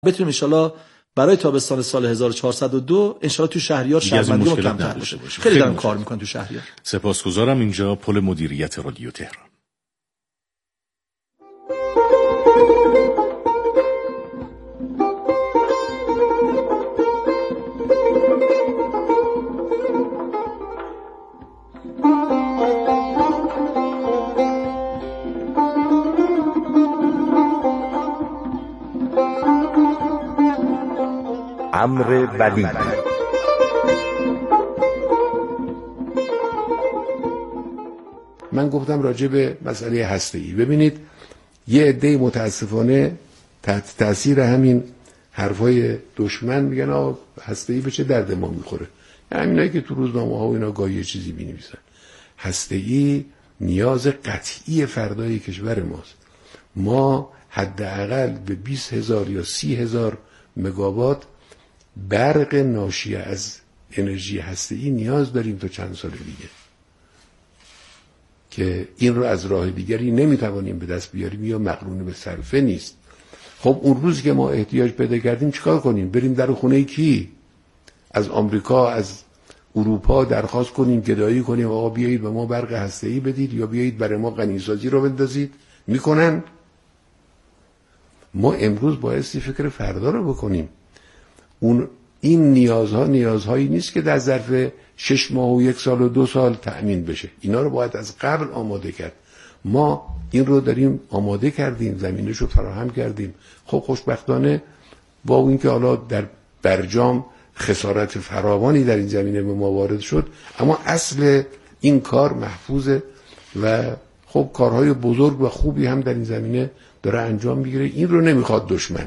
بتونیم ان شاءالله برای تابستان سال 1402 ان شاءالله تو شهریار شهروندی رو کمتر بشه. خیلی دارن کار میکنن تو شهریار. سپاسگزارم. اینجا پل مدیریت رادیو تهران. امر ولی. من گفتم راجع به مسئله هسته‌ای. ببینید یه عده متاسفانه تحت تاثیر همین حرفای دشمن میگن آقا هسته‌ای به چه درد ما میخوره. همینایی که تو روزنامه‌ها و اینا گاهی چیزی می‌نویسن. هسته‌ای نیاز قطعی فردای کشور ماست. ما حداقل به 20,000 یا 30,000 مگاوات برق ناشی از انرژی هسته‌ای نیاز داریم تا چند سال دیگه که این رو از راه دیگری نمیتوانیم به دست بیاریم یا مقرون به صرفه نیست. خب اون روز که ما احتیاج پیدا کردیم چیکار کنیم؟ بریم در خونه کی؟ از آمریکا، از اروپا درخواست کنیم، گدایی کنیم آقا بیایید به ما برق هسته‌ای بدید یا بیایید برای ما غنیسازی رو بندازید؟ میکنن؟ ما امروز بایستی فکر فردا رو بکنیم. این نیازهایی نیست که در ظرف 6 ماه و 1 سال و 2 سال تأمین بشه. اینا رو باید از قبل آماده کرد. ما این رو داریم آماده کردیم، زمینش رو فراهم کردیم. خب خوشبختانه با اون که حالا در برجام خسارت فراوانی در این زمینه به ما وارد شد، اما اصل این کار محفوظه و خب کارهای بزرگ و خوبی هم در این زمینه داره انجام میگیره. این رو نمیخواد دشمن.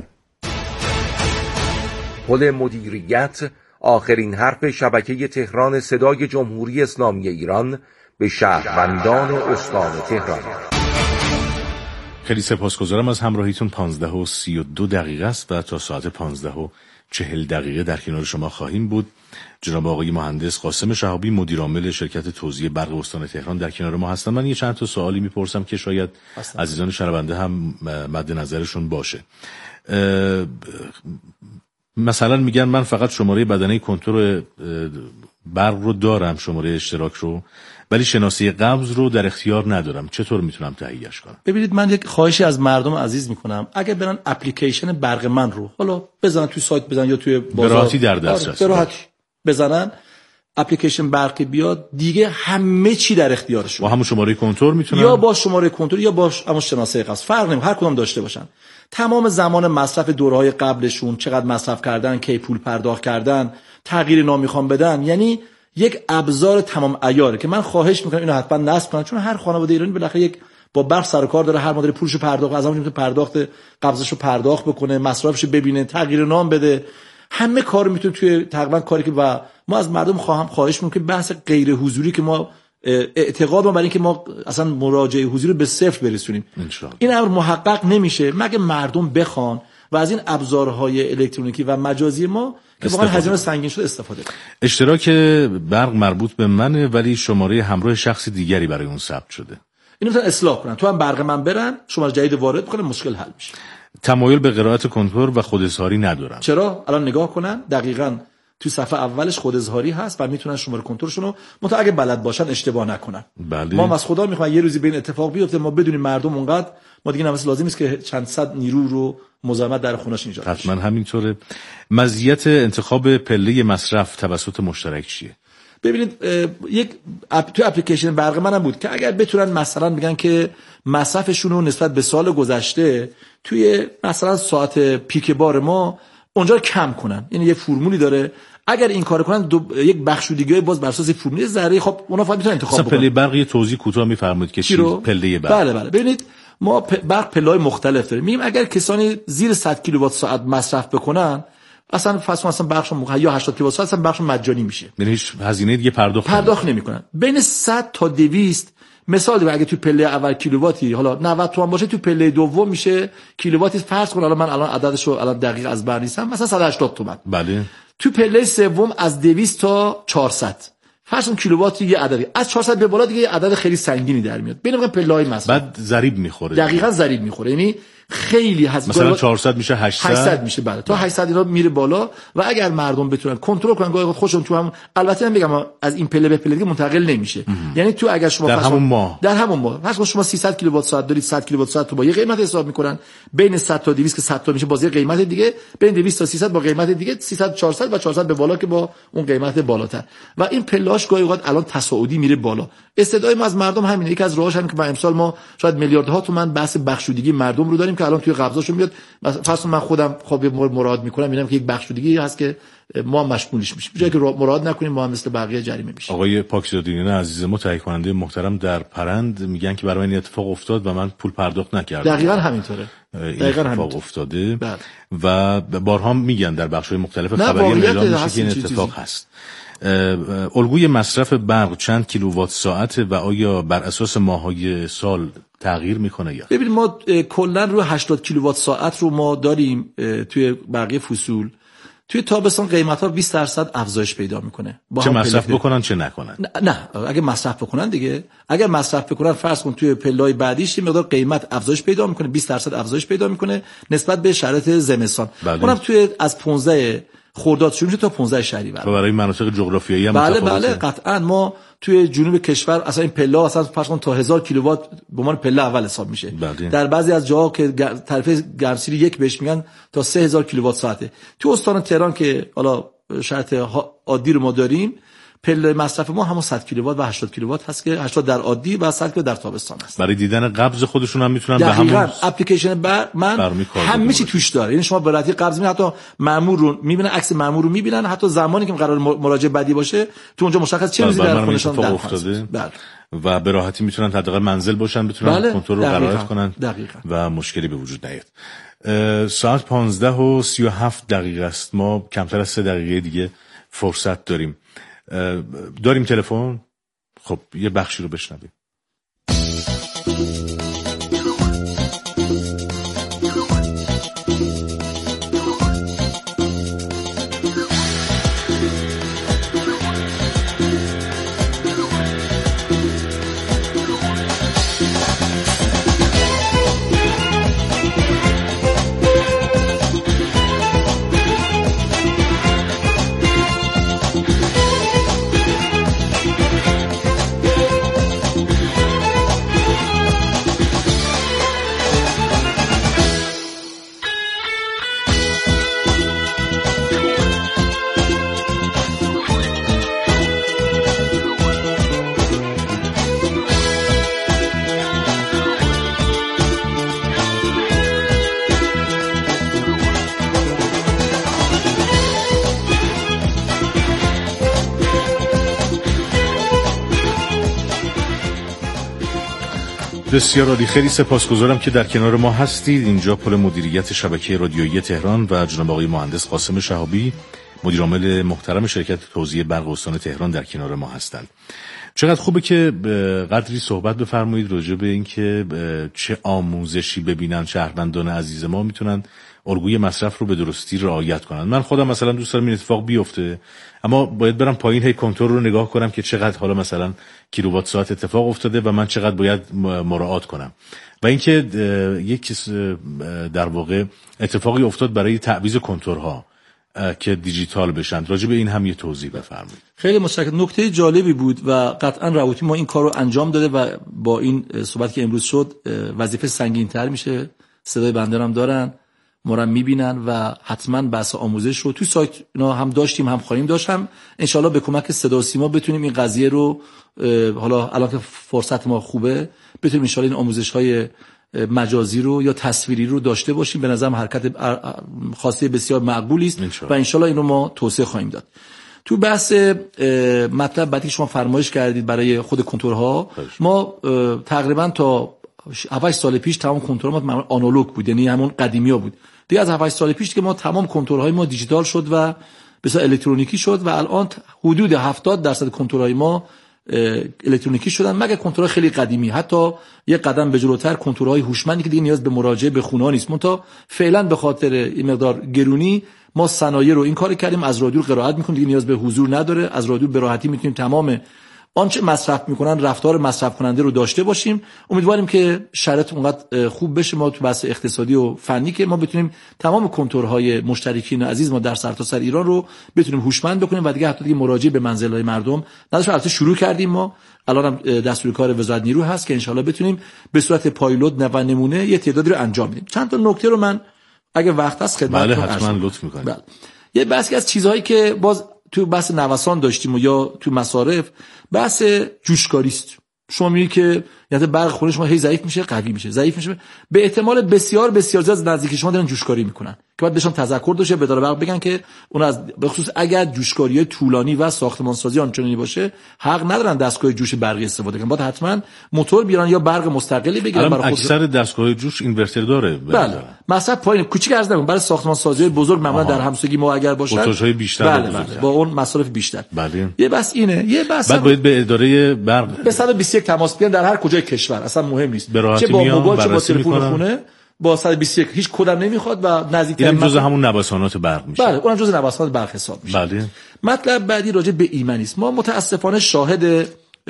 پل مدیریت، آخرین حرف شبکه تهران صدای جمهوری اسلامی ایران به شهروندان استان تهران. خیلی سپاسگزارم از همراهیتون. 15:32 است و تا ساعت 15:40 در کنار شما خواهیم بود. جناب آقای مهندس قاسم شهابی مدیر عامل شرکت توزیع برق استان تهران در کنار ما هستن. من یه چند تا سوالی میپرسم که شاید عزیزان شنونده هم مد نظرشون باشه. مثلا میگن من فقط شماره بدنه کنترل برق رو دارم، شماره اشتراک رو، ولی شناسه قبض رو در اختیار ندارم. چطور میتونم تهیه‌اش کنم؟ ببینید من یک خواهشی از مردم عزیز میکنم، اگه برن اپلیکیشن برق من رو حالا بزنن توی سایت، بزنن یا توی بازار، به راحتی در دسترس راحتی بزنن اپلیکیشن برقی بیاد، دیگه همه چی در اختیارشون. با همون شماره کنترل میتونن، یا با شماره کنترل یا با همون شناسه قبض، فرق نمیکنه، هر کدوم داشته باشن. تمام زمان مصرف دوره‌های قبلشون، چقدر مصرف کردن، کی پول پرداخت کردن، تغییر نام میخوام بدن، یعنی یک ابزار تمام عیاره که من خواهش میکنم اینو حتما نصب کنن، چون هر خانواده ایرانی بالاخره یک با برق سر و کار داره، هر مادر پولشو پرداخت، از همون که پرداخت قبضشو پرداخت بکنه، مصرفشو ببینه، تغییر نام بده، همه کارو میتونه توی تقریبا کاری که و ما از مردم خواهش میکنم که بحث غیر حضوری که ما اعتقاد ما برای اینکه ما اصلا مراجعه حضوری رو به صفر برسونیم، این امر محقق نمیشه مگه مردم بخوان و از این ابزارهای الکترونیکی و مجازی ما که واقعا هزینه سنگین شده استفاده کنن. اشتراک برق مربوط به منه ولی شماره همراه شخص دیگری برای اون ثبت شده. اینو مثلا اصلاح کنن، تو هم برق من برن، شماره جدید وارد کنن، مشکل حل میشه. تمایل به قرائت کنتور و خوداظهاری ندارم. چرا؟ الان نگاه کنن، دقیقاً تو صفحه اولش خوداظهاری هست و میتونن شماره کنترلشون رو متأ اگه بلد باشن اشتباه نکنن. بله. ما از خدا میخوایم یه روزی بین اتفاق بیفته ما بدونیم مردم اونقدر ما دیگه نمیشه، لازم نیست که چند صد نیرو رو مزاحمت در خونه‌اش ایجاد بشه. حتما همینطوره. مزیت انتخاب پله مصرف توسط مشترک چیه؟ ببینید تو اپلیکیشن برق منم بود که اگر بتونن مثلا بگن که مصرفشون رو نسبت به سال گذشته توی مثلا ساعت پیک بار ما اونجا رو کم کنن، یعنی یه فرمولی داره، اگر این کار کنن یک بخش دیگه باز بر اساس فرمول ذره، خب اونا فقط میتونن انتخاب بکنن. پله برق یه توضیح کوتاه میفرمایید که چی پله برق؟ بله ببینید ما برق پله‌های مختلف داریم. میگیم اگر کسانی زیر 100 کیلووات ساعت مصرف بکنن اصلا مثلا بخششون یا 80 کیلووات ساعت اصلا بخششون مجانی میشه، یعنی هیچ هزینه دیگه پرداخت نمیکنن. بین 100 تا 200 مثال اگه تو پله اول کیلوواتی حالا 90 تومان باشه، تو پله دوم میشه کیلوواتی فرض کن، حالا من الان عددشو الان دقیق از بر نیستم، مثلا 180 تومان. بله. تو پله سوم از 200 تا 400 فرض کن کیلوواتی یه عددی، از 400 به بالا دیگه عدد خیلی سنگینی در میاد. ببینید پله‌های مصرف بعد ضریب میخوره. دقیقاً ضریب میخوره، یعنی خیلی هست، مثلا 400 میشه 800 میشه، بله تا 800 اینا میره بالا و اگر مردم بتونن کنترل کنن گاهی خودشون تو هم، البته من بگم از این پله به پله دیگه منتقل نمیشه. یعنی تو اگر شما در همون ماه پس شما 300 کیلووات ساعت دارید، 100 کیلووات ساعت تو با یه قیمت حساب میکنن، بین 100 تا 200 که 100 تا میشه بازی قیمت دیگه، بین 200 تا 300 با قیمت دیگه، 300 400 و 400 به بالا که با اون قیمت بالاتر. و این پلاش گاهی اوقات الان تصاعدی میره بالا. استدعای ما از مردم همینه، یکی از راهاش همین که امسال ما شاید میلیاردها تومان بحث بخشودگی مردم رو داریم که الان توی قبضاشون میاد. مثلا من خودم خب مراد میکنم، میبینم که یک بخشودگی هست که ما مشمولش میشیم، جایی که مراد نکنیم ما هم مثل بقیه جریمه میشیم. آقای پاکیزادینی عزیز ما، تهیه کننده محترم در پرند، میگن که برای این اتفاق افتاد و من پول پرداخت نکردم. دقیقاً همینطوره. دقیقاً اتفاق افتاده و بارها میگن در بخش‌های مختلف خبری اعلام میشه که این اتفاق هست. الگوی مصرف برق چند کیلووات ساعت و آیا بر اساس ماه‌های سال تغییر میکنه یا؟ ببینید ما کلا رو 80 کیلووات ساعت رو ما داریم توی بقیه فصول. توی تابستان قیمت‌ها 20% افزایش پیدا میکنه. چه مصرف بکنن چه نکنن؟ نه اگه مصرف بکنن دیگه، اگر مصرف بکنن فرض کن توی پله‌های بعدیش یه مقدار قیمت افزایش پیدا میکنه، 20% افزایش پیدا میکنه نسبت به شرایط زمستان. اونم توی از 15 خرداد شروع میشه تا 15 شهریور. برای مناطق جغرافیایی هم بله قطعاً ما توی جنوب کشور اصلا این پله اصلا فرض کن تا 1000 کیلووات به عنوان پله اول حساب میشه. در بعضی از جاها که طرف گرمسیری یک بهش میگن تا 3000 کیلووات ساعته. تو استان تهران که حالا شرط عادی رو ما داریم، پله مصرف ما همون 100 کیلووات و 80 کیلووات هست که 80 در عادی و 100 در تابستان است. برای دیدن قبض خودشون هم میتونن به همون اپلیکیشن من همه چی توش داره. یعنی شما برای قبض میبینید، حتی مأمور رو میبینن، عکس مأمور رو میبینن، حتی زمانی که قرار مراجعه بعدی باشه تو اونجا مشخص چه چیزی در خونشون در افتاده و به راحتی میتونن حداقل منزل باشن، بتونن کنترل رو برقرار کنن و مشکلی به وجود نیاد. ساعت 15:37 است. ما کمتر از 3 دقیقه دیگه فرصت داریم. داریم تلفن؟ خب یه بخشی رو بشنویم. بسیار عالی، خیلی سپاسگزارم که در کنار ما هستید. اینجا پل مدیریت شبکه رادیویی تهران و جناب آقای مهندس قاسم شهابی، مدیر عامل محترم شرکت توزیع برق استان تهران در کنار ما هستند. چقدر خوبه که قدری صحبت بفرمایید راجع به این که چه آموزشی ببینن شهروندان عزیز ما میتونن الگوی مصرف رو به درستی رعایت کنن. من خودم مثلا دوست دارم این اتفاق بیفته، اما باید برم پایین هی کنترل رو نگاه کنم که چقدر حالا مثلا کیلووات ساعت اتفاق افتاده و من چقدر باید مراعات کنم. و اینکه یک در واقع اتفاقی افتاد برای تعویض کنتورها که دیجیتال بشن. راجع به این هم یه توضیح بفرمایید. خیلی متشکرم. نکته جالبی بود و قطعا راوتی ما این کارو انجام داده و با این صحبت که امروز شد وظیفه سنگین‌تر میشه. صدای بنده هم دارن، ما رو میبینن و حتما بحث آموزش رو تو سایت اینا هم داشتیم، هم خواهیم داشت، هم انشالله به کمک صدا و سیما بتونیم این قضیه رو حالا الان که فرصت ما خوبه بتونیم انشالله این آموزش‌های مجازی رو یا تصویری رو داشته باشیم. به نظرم حرکت خاصی بسیار معقولی است و انشالله این رو ما توسعه خواهیم داد. تو بحث مطلب بعدی که شما فرمایش کردید برای خود کنتورها، ما تقریبا تا 7 سال پیش تمام کنتورها ما آنالوگ بود، یعنی همون قدیمی‌ها بود. دیگه از 7 سال پیش که ما تمام کنتورهای ما دیجیتال شد و بسیار الکترونیکی شد و الان حدود 70% کنتورهای ما الکترونیکی شدن، مگر کنتورهای خیلی قدیمی. حتی یه قدم به جلوتر کنتورهای هوشمندی که دیگه نیاز به مراجعه به خونه نیست. منتها فعلا به خاطر این مقدار گرونی ما صنایع رو این کار کردیم، از رادیو قرائت می‌کنیم، دیگه نیاز به حضور نداره، از رادیو به راحتی می‌تونیم تمام آنچه مصرف میکنن رفتار مصرف کننده رو داشته باشیم. امیدواریم که شرایط اونقدر خوب بشه ما تو بحث اقتصادی و فنی که ما بتونیم تمام کنتورهای مشترکین عزیز ما در سرتاسر ایران رو بتونیم هوشمند بکنیم و دیگه حتی دیگه مراجعه به منزل‌های مردم نداشته. البته شروع کردیم ما، الان هم دستور کار وزارت نیرو هست که انشالله بتونیم به صورت پایلوت و نمونه یه تعدادی رو انجام بدیم. چند تا نکته رو من اگه وقت هست خدمتتون بله حتما لطف می‌کنید. بله. یه بحثی از چیزهایی که باز تو بحث نوسان داشتیم و یا تو مصارف بحث جوشکاری است. شما میگی که یعنی برق خونه شما هی ضعیف میشه، قوی میشه، ضعیف میشه، به احتمال بسیار بسیار زیاد نزدیک شما دارن جوشکاری میکنن که باید بهشون تذکر داشته به اداره برق بگن که اون از به خصوص اگر جوشکاری طولانی و ساختمانسازی آنچنانی باشه حق ندارن دستگاه جوش برقی استفاده کنن، باید حتما موتور بیارن یا برق مستقلی بگیرن برای خودشون. اکثر دستگاه جوش اینورتر داره. بله مثلا پایین کوچیک عرض نکنم برای ساختمانسازی بزرگ معمولا در همسایگی ما اگر باشه ولتاژهای بیشتر بله با اون مصارف بیشتر. بله. یه بس اینه، یه بس بعد باید به اداره برق به 121 تماس بیان در هر کجای کشور، اصلا مهم نیست چه با موبایل چه با تلفن خونه، با 121 هیچ کدم نمیخواد و نزدیکترین جزء همون نوسانات برق میشه. بله اونم جزء نوسانات برق حساب میشه. بله. مطلب بعدی راجع به ایمنی است. ما متاسفانه شاهد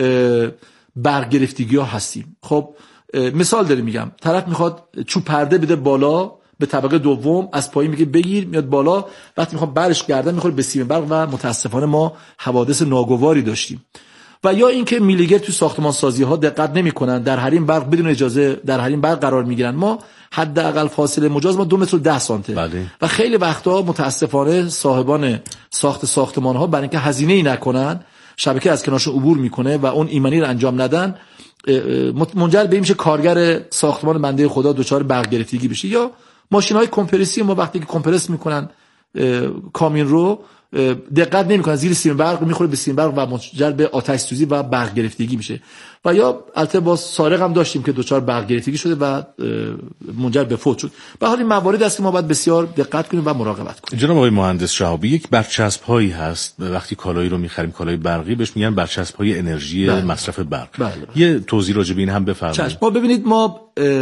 برق گرفتگی ها هستیم. خب مثال داریم میگم، طرف میخواد چوب پرده بده بالا به طبقه دوم، از پایین میگه بگیر، میاد بالا، وقتی میخواد برش گردن میخوره به سیم برق و متاسفانه ما حوادث ناگواری داشتیم. و یا اینکه میلیگر تو ساختمان سازی ها دقت نمیکنن، در حریم برق بدون اجازه در حریم برق قرار میگیرن. ما حداقل فاصله مجاز ما 2 متر و 10 سانته. بله. و خیلی وقتا متاسفانه صاحبان ساختمان ها برای اینکه هزینه ای نکنن شبکه از کنارشون عبور میکنه و اون ایمنی رو انجام ندن، منجر به این میشه کارگر ساختمان بنده خدا دچار برق گرفتگی بشه. یا ماشین‌های کمپرسی ما وقتی که کمپرس میکنن کامین رو دقت نمیکنن زیر سیم برق میخوره به سیم برق و منجر به آتش سوزی و برق گرفتگی میشه. و یا البته با سارق هم داشتیم که دچار برق گرفتگی شده و منجر به فوت شد. به حال این موارد است که ما باید بسیار دقت کنیم و مراقبت کنیم. جناب آقای مهندس شهابی، یک برچسب هایی هست وقتی کالایی رو میخریم، کالای برقی، بهش میگن برچسب های انرژی مصرف برق. بله. یه توضیح راجع به این هم بفرمایید. ما ببینید ما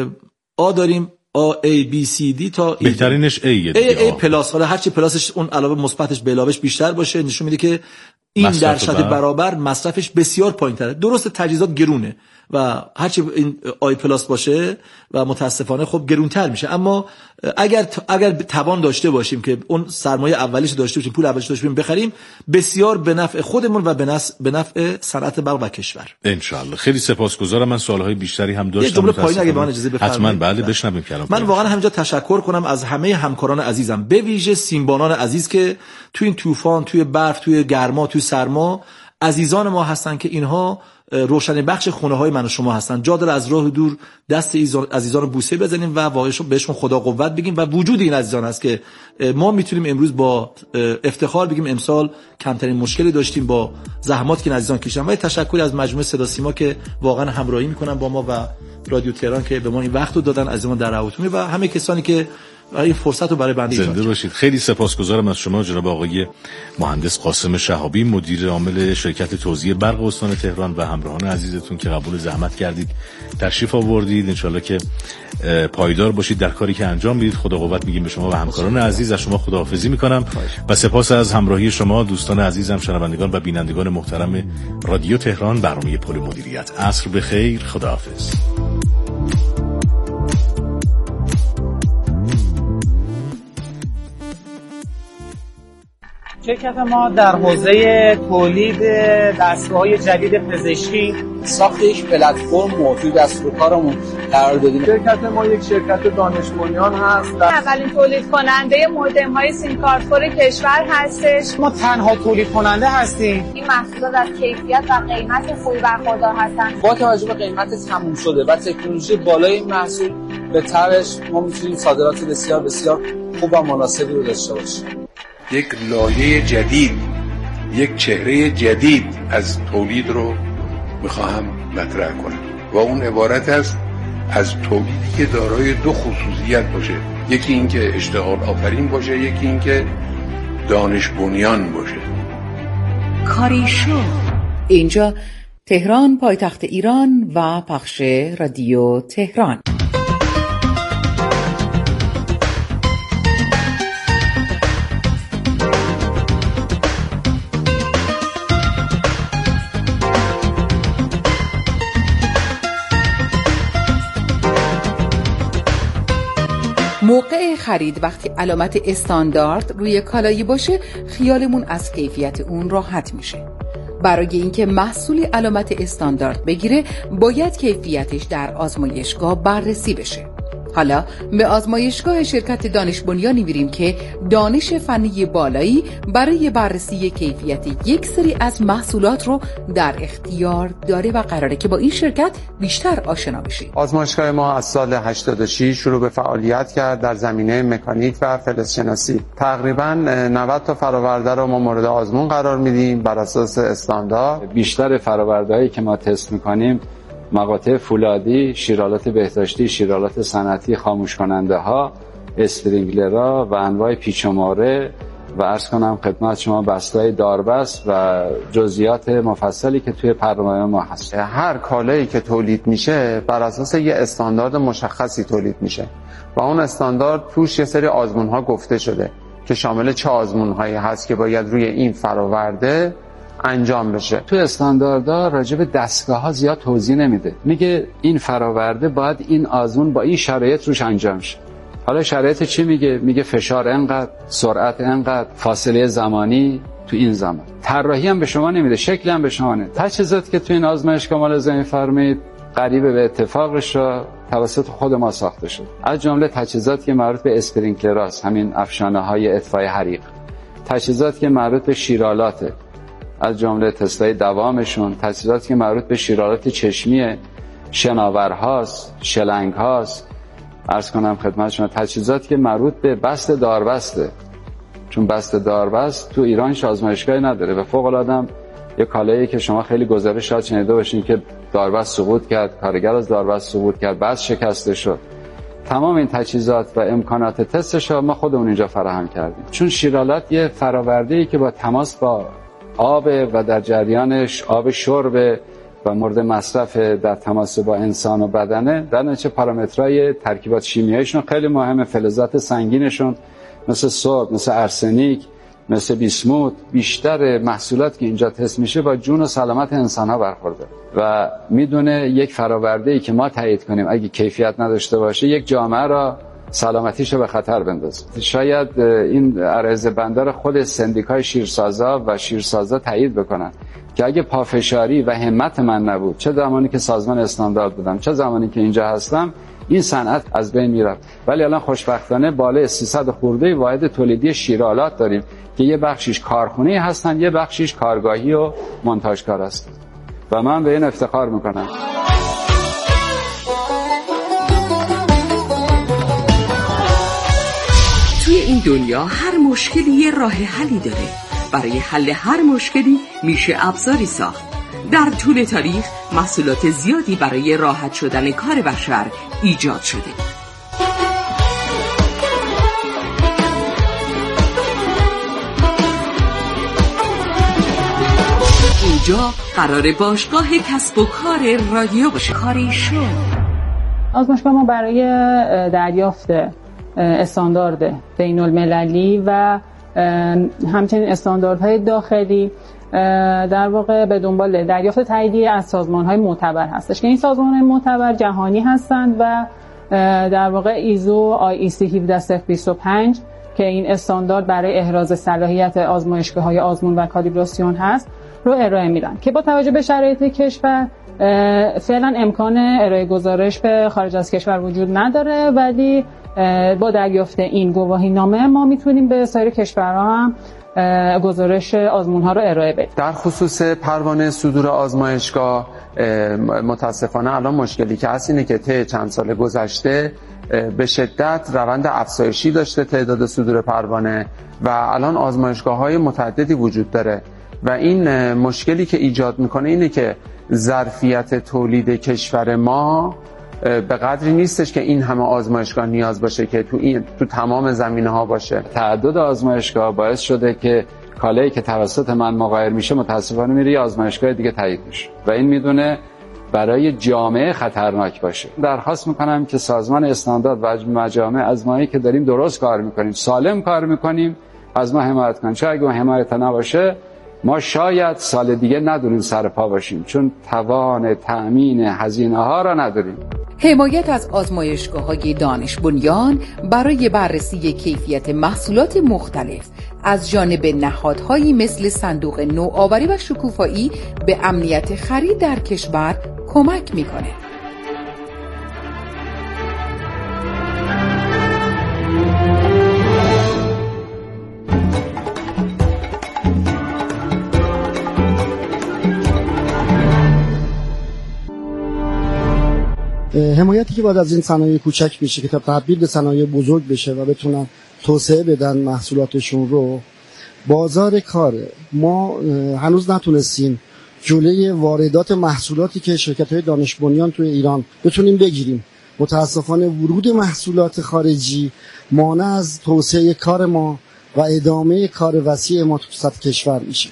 آ داریم A A B C D تا E. بهترینش A پلاس، حالا هرچی پلاسش اون علاوه مثبتش به علاوهش بیشتر باشه نشون میده که این در شرط برابر مصرفش بسیار پایین‌تره. درست تجهیزات گرونه و هرچی این آی پلاس باشه و متاسفانه خب گرونتر میشه، اما اگر توان داشته باشیم که اون سرمایه اولیش داشته باشیم، پول اولیش داشته باشیم بخریم، بسیار به نفع خودمون و به نفع صنعت برق و کشور ان شاء الله. خیلی سپاسگزارم. من سوالهای بیشتری هم داشتم. یه جمله پایین اگه من اجازه بفرمایید. حتما بله بشنویم کلام. من واقعا همینجا تشکر کنم از همه همکاران عزیزم، به ویژه سیمبانان عزیز که توی این طوفان، توی برف، توی گرما، توی سرما عزیزان ما هستن که اینها روشن بخش خونه های من و شما هستن. جا داره از راه دور دست عزیزان رو بوسه بزنیم و واقعا بهشون خدا قوت بگیم و وجود این عزیزان هست که ما میتونیم امروز با افتخار بگیم امسال کمترین مشکلی داشتیم با زحماتی که این عزیزان کشیدن. و تشکر از مجموعه صدا سیما که واقعا همراهی میکنن با ما و رادیو تهران که به ما این وقت رو دادن، از ما در رعایتونه، و همه کسانی که این فرصت رو برای بنده زنده باشید. خیلی سپاسگزارم از شما جناب آقای مهندس قاسم شهابی، مدیر عامل شرکت توزیع برق استان تهران، و همراهان عزیزتون که قبول زحمت کردید تشریف آوردید. انشالله که پایدار باشید در کاری که انجام میدید. خدا قوت میگیم به شما و همکاران عزیز. از شما خداحافظی میکنم و سپاس از همراهی شما دوستان عزیزم، شنوندگان و بینندگان محترم رادیو تهران، برنامه پل مدیریت. عصر بخیر. خداحافظ. شرکت ما در حوزه تولید دستگاه‌های جدید پزشکی ساخت یک پلتفرم توی دستور کارمون قرار دادیم. شرکت ما یک شرکت دانش بنیان هست. اولین تولید کننده مودم‌های سیم کارت فور کشور هستش. ما تنها تولید کننده هستیم. این محصولات از کیفیت و قیمت خوبی برخوردار هستند. با توجه به قیمت تموم شده و تکنولوژی بالای این محصول، به طرش ما می‌تونیم صادرات بسیار بسیار خوب و مناسبی رو داشته باشیم. یک لایه جدید، یک چهره جدید از تولید رو میخواهم مطرح کنم و اون عبارت است از تولیدی که دارای 2 خصوصیت باشه. یکی این که اشتغال آفرین باشه، یکی این که دانش بنیان باشه. کاریشو. اینجا تهران، پایتخت ایران و پخش رادیو تهران. موقع خرید وقتی علامت استاندارد روی کالایی باشه خیالمون از کیفیت اون راحت میشه. برای اینکه محصولی علامت استاندارد بگیره باید کیفیتش در آزمایشگاه بررسی بشه. حالا به آزمایشگاه شرکت دانش بنیانی میریم که دانش فنی بالایی برای بررسی کیفیت یک سری از محصولات رو در اختیار داره و قراره که با این شرکت بیشتر آشنا بشیم. آزمایشگاه ما از سال 86 شروع به فعالیت کرد در زمینه مکانیک و فلزشناسی. تقریباً 90 تا فراورده رو ما مورد آزمون قرار میدیم بر اساس استاندارد. بیشتر فرآوردهایی که ما تست میکنیم مقاطع فولادی، شیرالات بهداشتی، شیرالات صنعتی، خاموش کننده ها، اسپرینگلرها و انواع پیچ و ماره و عرض کنم خدمت شما بسته‌های داربست و جزئیات مفصلی که توی برنامه ما هست. هر کالایی که تولید میشه بر اساس یه استاندارد مشخصی تولید میشه و اون استاندارد توش یه سری آزمون ها گفته شده که شامل چه آزمون هایی هست که باید روی این فراورده انجام بشه. تو استانداردها راجع به دستگاه‌ها زیاد توضیح نمیده. میگه این فراورده باید این آزمون با این شرایط روش انجام شه. حالا شرایط چی میگه؟ میگه فشار انقدر، سرعت انقدر، فاصله زمانی تو این زمان. طراحی هم به شما نمیده، شکل هم به شما نمیده. تجهیزات که تو این آزمایشگاه ما لازم فرمید قریب به اتفاقش را توسط خود ما ساخته شد. از جمله تجهیزاتی که مربوط به اسپرینکلراست، همین افشانه‌های اطفای حریق. تجهیزاتی که مربوط به شیرالاته، از جمله تستای دوامشون، تجهیزاتی که مربوط به شیرالات چشمی، شناورهاست، شلنگ‌هاست، عرض کنم خدمت شما تجهیزاتی که مربوط به بست داربسته، چون بست داربست تو ایران آزمایشگاهی نداره و فوق العاده یه کالایی که شما خیلی گزارش شاید شنیده باشین که داربست سقوط کرد، کارگر از داربست سقوط کرد، بست شکسته شد. تمام این تجهیزات و امکانات تستش ما خودمون اینجا فراهم کردیم، چون شیرالات یه فرآورده‌ای که با تماس با آب و در جریانش آب شرب و مورد مصرف در تماس با انسان و بدنه، در نتیجه پارامترهای ترکیبات شیمیاییشون خیلی مهمه. فلزات سنگینشون مثل سرب، مثل ارسنیک، مثل بیسموت، بیشتر محصولات که اینجا تست میشه با جون و سلامت انسان‌ها برخورده و میدونه یک فرآورده‌ای که ما تایید کنیم اگه کیفیت نداشته باشه یک جامعه را سلامتیشو به خطر بندازه. شاید این عرض بندر خود سندیکای شیرسازا و شیرسازا تایید بکنن که اگه پافشاری و همت من نبود، چه زمانی که سازمان استاندارد بودم چه زمانی که اینجا هستم، این صنعت از بین میرفت. ولی الان خوشبختانه بالای 300 خورده واحد تولیدی شیرالات داریم که یه بخشیش کارخونه هستن، یه بخشیش کارگاهی و مونتاژکار هستن و من به این افتخار میکنم. توی این دنیا هر مشکلی یه راه حلی داره. برای حل هر مشکلی میشه ابزاری ساخت. در طول تاریخ محصولات زیادی برای راحت شدن کار بشر ایجاد شده. اینجا قرار باشگاه کسب و کار رادیو باشه. کاری شو. آزمایشگاه ما برای دریافت استاندارد بین المللی و همچنین استانداردهای داخلی در واقع به دنبال دریافت تاییدیه از سازمان‌های معتبر هستش که این سازمان‌های معتبر جهانی هستند و در واقع ایزو IEC 17025 که این استاندارد برای احراز صلاحیت آزمایشگاه‌های آزمون و کالیبراسیون هست رو ارائه میدن که با توجه به شرایط کشور فعلا امکان ارائه گزارش به خارج از کشور وجود نداره، ولی با دریافت این گواهی نامه ما میتونیم به سایر کشورها هم گزارش آزمون ها رو ارائه بدیم. در خصوص پروانه صدور آزمایشگاه متاسفانه الان مشکلی که هست اینه که طی چند سال گذشته به شدت روند افزایشی داشته تعداد صدور پروانه و الان آزمایشگاه‌های متعددی وجود داره و این مشکلی که ایجاد میکنه اینه که ظرفیت تولید کشور ما به قدری نیستش که این همه آزمایشگاه نیاز باشه که تو تمام زمینه‌ها باشه. تعدد آزمایشگاه باعث شده که کالایی که توسط من مغایر میشه متاسفانه میره آزمایشگاه دیگه تایید میشه و این میدونه برای جامعه خطرناک باشه. درخواست میکنم که سازمان استاندارد و مجامع از مایی که داریم درست کار میکنیم، سالم کار میکنیم، از ما حمایت کنن. چون اگه حمایت نباشه ما شاید سال دیگه ندونیم سر پا باشیم، چون توان تأمین هزینه ها را نداریم. حمایت از آزمایشگاه‌های دانش بنیان برای بررسی کیفیت محصولات مختلف از جانب نهادهایی مثل صندوق نوآوری و شکوفایی به امنیت خرید در کشور کمک می‌کند. حمایتی که باید از این صنایع کوچک بشه که تا تبدیل به صنایع بزرگ بشه و بتونن توسعه بدن محصولاتشون رو، بازار کاره. ما هنوز نتونستیم جلوی واردات محصولاتی که شرکت‌های دانش بنیان توی ایران بتونیم بگیریم. متاسفانه ورود محصولات خارجی مانع از توسعه کار ما و ادامه کار وسیع ما تو سطح کشور میشه.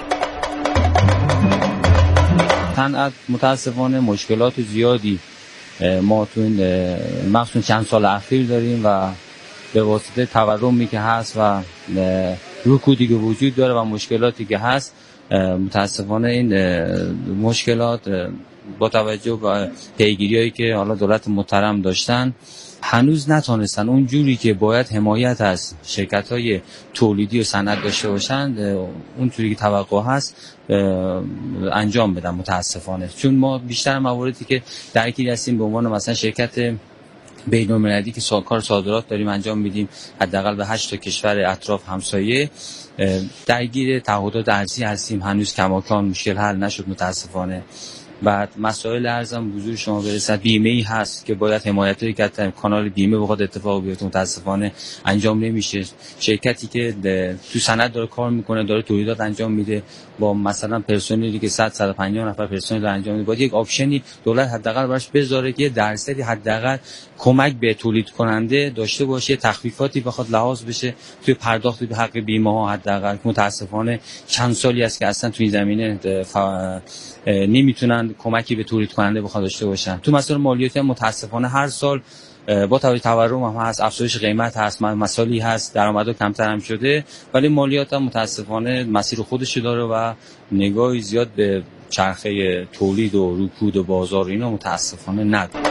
صنعت متاسفانه مشکلات زیادی ما تو این مخصوصا چند سال اخیر داریم و به واسطه تورمی که هست و رکودی که وجود داره و مشکلاتی که هست، متاسفانه این مشکلات با توجه به پیگیری‌هایی که حالا دولت محترم داشتن هنوز نتونستن اون جوری که باید حمایت از شرکت‌های تولیدی و صنعت داشته باشند اون جوری که توقع هست انجام بدن متاسفانه. چون ما بیشتر مواردی که درگیر هستیم به عنوان مثلا شرکت بین‌المللی که کار صادرات داریم انجام میدیم، حداقل به 8 تا کشور اطراف همسایه درگیر تعهدات ارزی هستیم، هنوز کماکان مشکل حل نشد متاسفانه. بعد مسائل ارزم حضور شما برسد، بیمه‌ای هست که باید حمایتی که کانال بیمه بخواد اتفاق بیفته متاسفانه انجام نمیشه. شرکتی که تو صنعت داره کار میکنه، داره تولیدات انجام میده با مثلا پرسنلی که 150 نفر پرسنل داره انجام میده، باید یک آپشنی دولت حداقل براش بذاره که درصدی حداقل کمک به تولید کننده داشته باشه، تخفیفاتی بخواد لحاظ بشه توی پرداخت به حق بیمه ها حداقل. متاسفانه چند سالی است که اصلا توی زمینه نمیتونن کمکی به تولید کننده بخواد داشته باشن. تو مسائل مالیاتی هم متاسفانه هر سال با توجه تورم هم هست، افزایش قیمت هست، مسائلی هست، درآمدها کمتر هم شده، ولی مالیات هم متاسفانه مسیر خودش داره و نگاهی زیاد به چرخه تولید و رکود و بازار اینا متاسفانه نداره.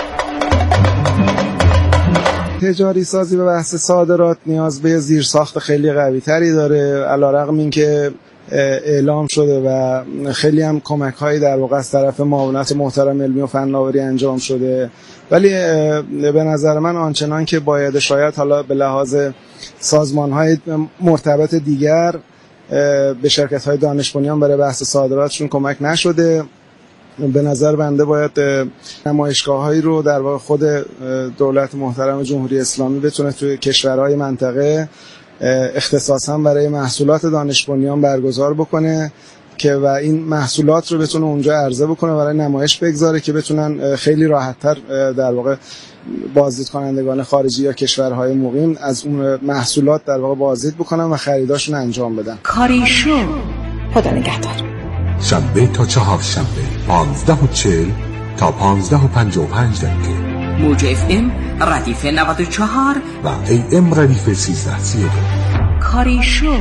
تجاری سازی به بحث صادرات نیاز به زیرساخت خیلی قوی تری داره، علیرغم اینکه اعلام شده و خیلی هم کمک هایی در واقع از طرف معاونت محترم علمی و فناوری انجام شده، ولی به نظر من آنچنان که باید شاید حالا به لحاظ سازمان های مرتبط دیگر به شرکت های دانش بنیان برای بحث صادراتشون کمک نشده. به نظر بنده باید نمایشگاه‌هایی رو در واقع خود دولت محترم جمهوری اسلامی بتونه توی کشورهای منطقه اختصاصا برای محصولات دانش بنیان برگزار بکنه که و این محصولات رو بتونه اونجا عرضه بکنه، برای نمایش بگذاره که بتونن خیلی راحت‌تر در واقع بازدید کنندگان خارجی یا کشورهای مقیم از اون محصولات در واقع بازدید بکنن و خریداشون انجام بدن. کاری شو. خدا نگهدار. شنبه تا چهارشنبه 15:40 تا 15:55 دقیقه. موج FM ردیف 94 و AM ردیف 1332. کاری شو.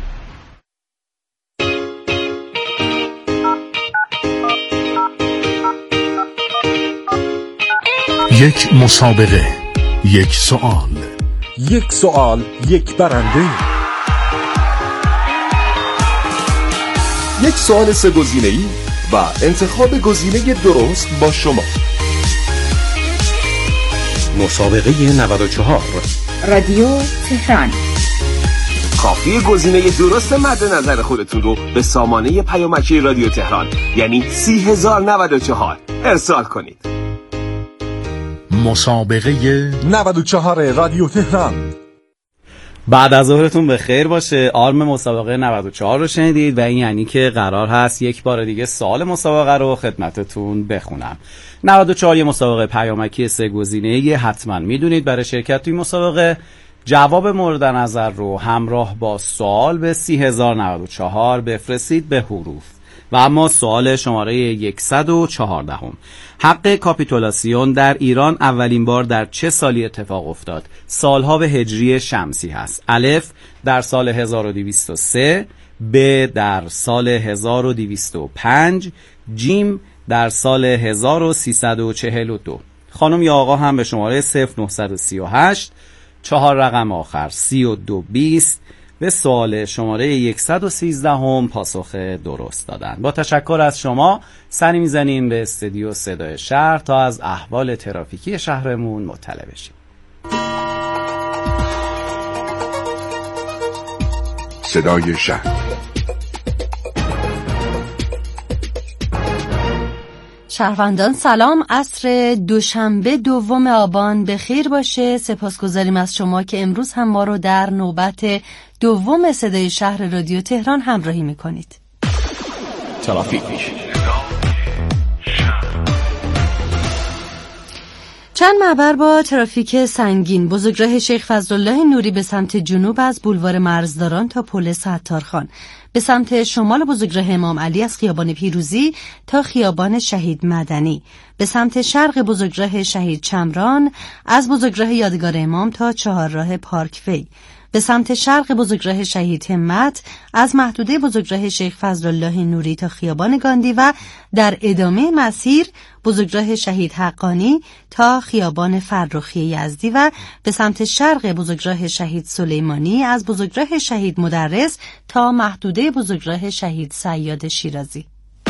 یک مسابقه، یک سوال، یک سوال، یک برنده. یک سوال 3 گزینه‌ای و انتخاب گزینه درست با شما. مسابقه 94 رادیو تهران. کافی گزینه درست مد نظر خودتون رو به سامانه پیامکی رادیو تهران یعنی 30094 ارسال کنید. مسابقه 94 رادیو تهران. بعد از ظهرتون به خیر باشه. آرم مسابقه 94 رو شنیدید و این یعنی که قرار هست یک بار دیگه سوال مسابقه رو خدمتتون بخونم. 94 یه مسابقه پیامکی 3 گزینه‌ای حتما میدونید. برای شرکت توی مسابقه جواب مورد نظر رو همراه با سوال به 30094 بفرستید به حروف و اما سوال شماره 114، حق کاپیتولاسیون در ایران اولین بار در چه سالی اتفاق افتاد؟ سالها به هجری شمسی هست. الف در سال 1203، ب در سال 1205، جیم در سال 1342. خانم یا آقا هم به شماره 0938 4 رقم آخر 3220 به سوال شماره 113 پاسخ درست دادن. با تشکر از شما سری میزنیم به استودیو صدای شهر تا از احوال ترافیکی شهرمون مطلع بشیم. صدای شهر. شهروندان سلام، عصر دوشنبه 2 آبان به خیر باشه. سپاسگزاریم از شما که امروز هم ما رو در نوبت 2 صدای شهر رادیو تهران همراهی میکنید. ترافیک. چند معبر با ترافیک سنگین. بزرگراه شیخ فضلالله نوری به سمت جنوب از بولوار مرزداران تا پل ستارخان، به سمت شمال بزرگراه امام علی از خیابان پیروزی تا خیابان شهید مدنی، به سمت شرق بزرگراه شهید چمران از بزرگراه یادگار امام تا چهارراه پارک وی، به سمت شرق بزرگراه شهید همت از محدوده بزرگراه شیخ فضلالله نوری تا خیابان گاندی و در ادامه مسیر بزرگراه شهید حقانی تا خیابان فرخی یزدی و به سمت شرق بزرگراه شهید سلیمانی از بزرگراه شهید مدرس تا محدوده بزرگراه شهید صیاد شیرازی.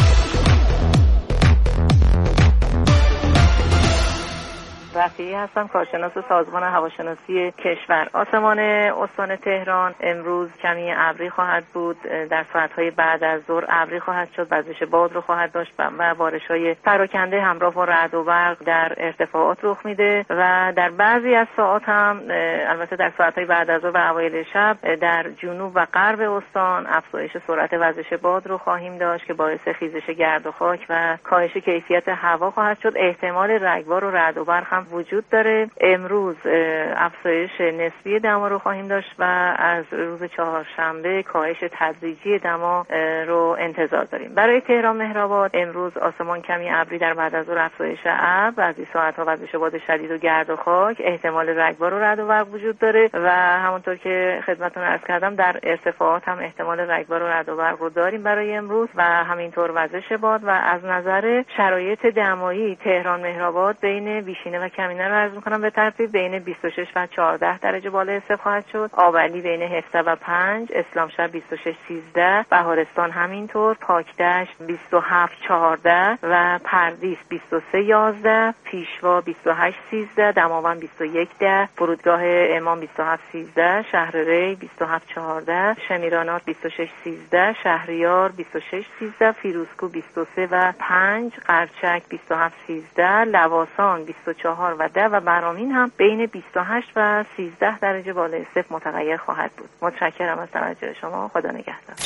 رفیعی هستم، کارشناس سازمان هواشناسی کشور. آسمان استان تهران امروز کمی ابری خواهد بود، در ساعت‌های بعد از ظهر ابری خواهد شد، وزش باد رو خواهد داشت و بارش‌های پراکنده همراه با رعد و برق در ارتفاعات رخ میده و در بعضی از ساعات هم البته در ساعت‌های بعد از ظهر و اوایل شب در جنوب و غرب استان افزایش سرعت وزش باد رو خواهیم داشت که باعث خیزش گرد و خاک و کاهش کیفیت هوا خواهد شد. احتمال رگبار و رعد و برق هم وجود داره. امروز افزایش نسبی دما رو خواهیم داشت و از روز چهارشنبه کاهش تدریجی دما رو انتظار داریم. برای تهران مهرآباد امروز آسمان کمی ابری، در بعد از ظهر افزایش ابر، بعضی ساعت‌ها وزش باد شدید و گرد و خاک، احتمال رگبار و رعد و برق وجود داره و همونطور که خدمتتون عرض کردم در ارتفاعات هم احتمال رگبار و رعد و برق رو داریم برای امروز و همینطور وزش باد. و از نظر شرایط دمایی تهران مهرآباد بین بیشینه و کمینه رو عرض می‌کنم به ترتیب بین 26 و 14 درجه بالای صفر خواهد شد. آبلی بین 17 و 5، اسلامشهر 26 13، بهارستان همینطور، پاکدشت 27 14 و پردیس 23 11، پیشوا 28 13، دماوند 21 10، فرودگاه امام 27 13، شهر ری 27 14، شمیرانات 26 13، شهریار 26 13، فیروزکوه 23 و 5، قرچک 27 13، لواسان 24 و 10 و برامین هم بین 28 و 13 درجه بالای صفر متغیر خواهد بود. متشکرم از توجه شما. خدا نگهدار.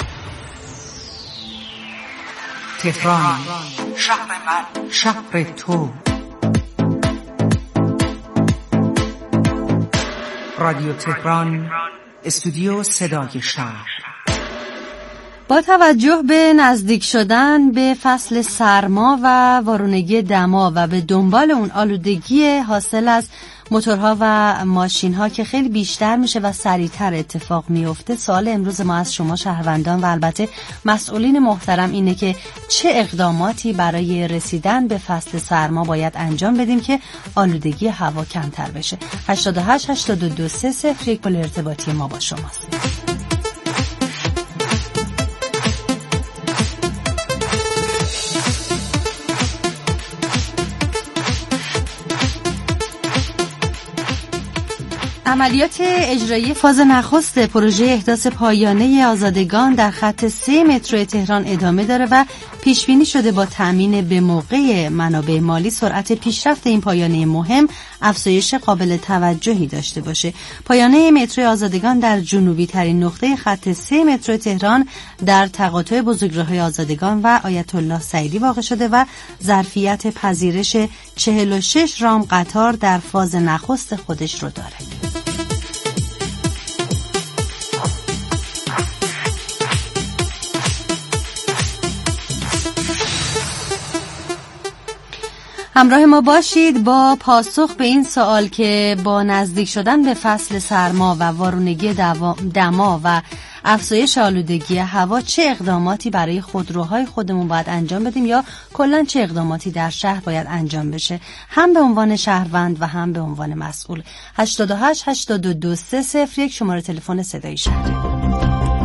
تهران، شهر من، شهر تو. رادیو تهران، استودیو صدای شهر. با توجه به نزدیک شدن به فصل سرما و وارونگی دما و به دنبال اون آلودگی حاصل از موتورها و ماشین‌ها که خیلی بیشتر میشه و سریعتر اتفاق میفته، سوال امروز ما از شما شهروندان و البته مسئولین محترم اینه که چه اقداماتی برای رسیدن به فصل سرما باید انجام بدیم که آلودگی هوا کمتر بشه. 88 82 30 یک پل ارتباطی ما با شماست. عملیات اجرایی فاز نخست پروژه احداث پایانه آزادگان در خط 3 مترو تهران ادامه داره و پیش بینی شده با تامین به موقع منابع مالی سرعت پیشرفت این پایانه مهم افزایش قابل توجهی داشته باشه. پایانه مترو آزادگان در جنوبی ترین نقطه خط 3 مترو تهران در تقاطع بزرگراه‌های آزادگان و آیت الله سعیدی واقع شده و ظرفیت پذیرش 46 رام قطار در فاز نخست خودش رو داره. همراه ما باشید با پاسخ به این سوال که با نزدیک شدن به فصل سرما و وارونگی دما و افزایش آلودگی هوا چه اقداماتی برای خودروهای خودمون باید انجام بدیم یا کلا چه اقداماتی در شهر باید انجام بشه، هم به عنوان شهروند و هم به عنوان مسئول. 88 82 301 شماره تلفن صدای شهر.